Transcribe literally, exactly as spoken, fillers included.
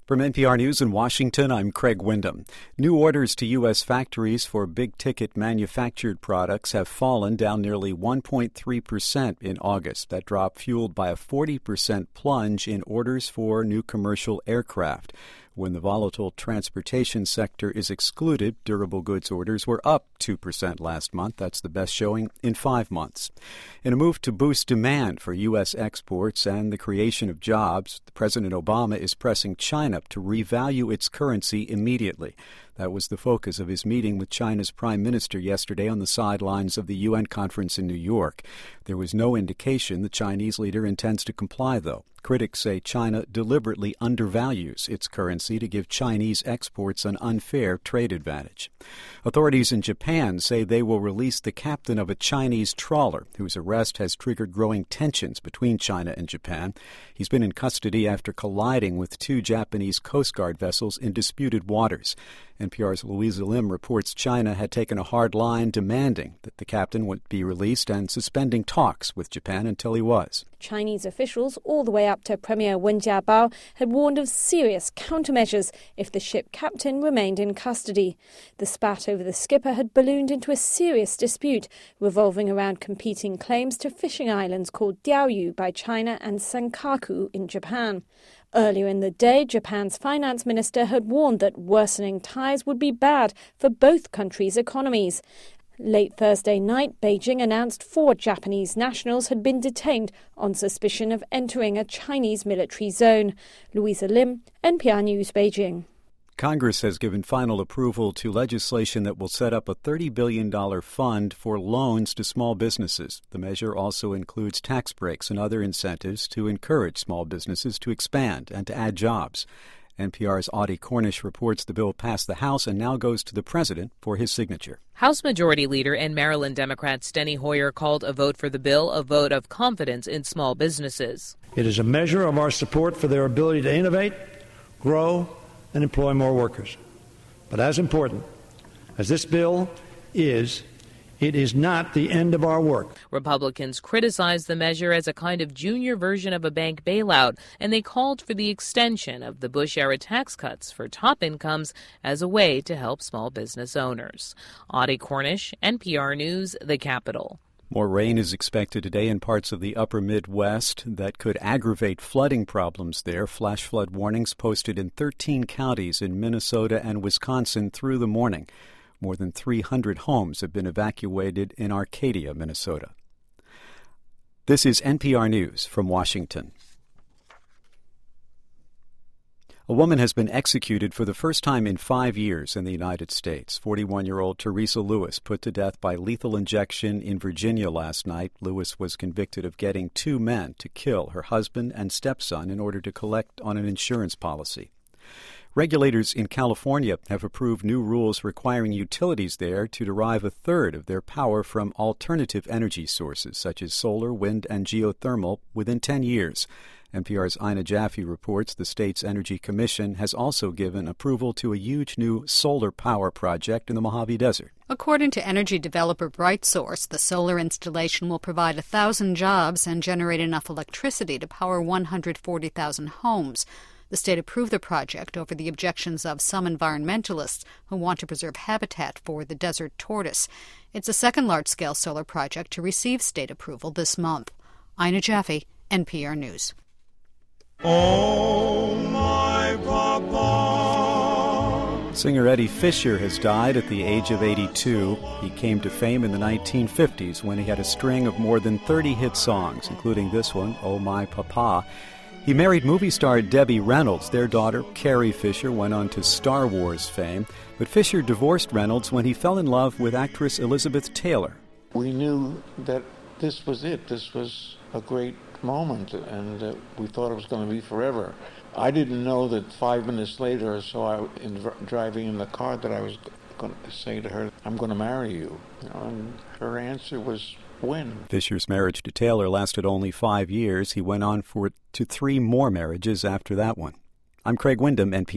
From N P R News in Washington, I'm Craig Windham. New orders to U S factories for big-ticket manufactured products have fallen, down nearly one point three percent in August. That drop fueled by a forty percent plunge in orders for new commercial aircraft. When the volatile transportation sector is excluded, durable goods orders were up two percent last month. That's the best showing in five months. In a move to boost demand for U S exports and the creation of jobs, President Obama is pressing China to revalue its currency immediately. That was the focus of his meeting with China's prime minister yesterday on the sidelines of the U N conference in New York. There was no indication the Chinese leader intends to comply, though. Critics say China deliberately undervalues its currency to give Chinese exports an unfair trade advantage. Authorities in Japan say they will release the captain of a Chinese trawler, whose arrest has triggered growing tensions between China and Japan. He's been in custody after colliding with two Japanese Coast Guard vessels in disputed waters. N P R's Louisa Lim reports China had taken a hard line demanding that the captain would be released and suspending talks with Japan until he was. Chinese officials, all the way up to Premier Wen Jiabao, had warned of serious countermeasures if the ship captain remained in custody. The spat over the skipper had ballooned into a serious dispute revolving around competing claims to fishing islands called Diaoyu by China and Senkaku in Japan. Earlier in the day, Japan's finance minister had warned that worsening ties would be bad for both countries' economies. Late Thursday night, Beijing announced four Japanese nationals had been detained on suspicion of entering a Chinese military zone. Louisa Lim, N P R News, Beijing. Congress has given final approval to legislation that will set up a thirty billion dollars fund for loans to small businesses. The measure also includes tax breaks and other incentives to encourage small businesses to expand and to add jobs. N P R's Audie Cornish reports the bill passed the House and now goes to the president for his signature. House Majority Leader and Maryland Democrat Steny Hoyer called a vote for the bill a vote of confidence in small businesses. It is a measure of our support for their ability to innovate, grow, and employ more workers. But as important as this bill is, it is not the end of our work. Republicans criticized the measure as a kind of junior version of a bank bailout, and they called for the extension of the Bush-era tax cuts for top incomes as a way to help small business owners. Audie Cornish, N P R News, the Capitol. More rain is expected today in parts of the upper Midwest that could aggravate flooding problems there. Flash flood warnings posted in thirteen counties in Minnesota and Wisconsin through the morning. More than three hundred homes have been evacuated in Arcadia, Minnesota. This is N P R News from Washington. A woman has been executed for the first time in five years in the United States. forty-one-year-old Teresa Lewis, put to death by lethal injection in Virginia last night. Lewis was convicted of getting two men to kill her husband and stepson in order to collect on an insurance policy. Regulators in California have approved new rules requiring utilities there to derive a third of their power from alternative energy sources, such as solar, wind, and geothermal, within ten years. N P R's Ina Jaffe reports the state's Energy Commission has also given approval to a huge new solar power project in the Mojave Desert. According to energy developer BrightSource, the solar installation will provide one thousand jobs and generate enough electricity to power one hundred forty thousand homes. The state approved the project over the objections of some environmentalists who want to preserve habitat for the desert tortoise. It's the second large-scale solar project to receive state approval this month. Ina Jaffe, N P R News. Oh, my papa. Singer Eddie Fisher has died at the age of eighty-two. He came to fame in the nineteen fifties when he had a string of more than thirty hit songs, including this one, Oh, My Papa. He married movie star Debbie Reynolds. Their daughter, Carrie Fisher, went on to Star Wars fame. But Fisher divorced Reynolds when he fell in love with actress Elizabeth Taylor. We knew that this was it. This was a great moment, and uh, we thought it was going to be forever. I didn't know that five minutes later or so, I, in driving in the car, that I was going to say to her, I'm going to marry you. You know, and her answer was, when? Fisher's marriage to Taylor lasted only five years. He went on for to three more marriages after that one. I'm Craig Windham, N P R.